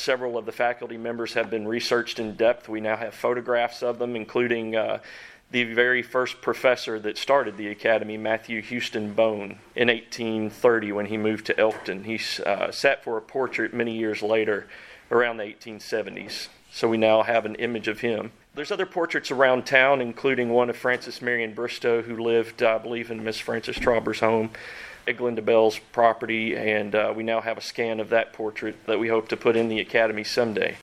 Several of the faculty members have been researched in depth. We now have photographs of them, including the very first professor that started the academy, Matthew Houston Bone, in 1830 when he moved to Elkton. He sat for a portrait many years later, around the 1870s. So we now have an image of him. There's other portraits around town, including one of Frances Marion Bristow, who lived, I believe, in Miss Frances Trauber's home at Glenda Bell's property, and we now have a scan of that portrait that we hope to put in the academy someday.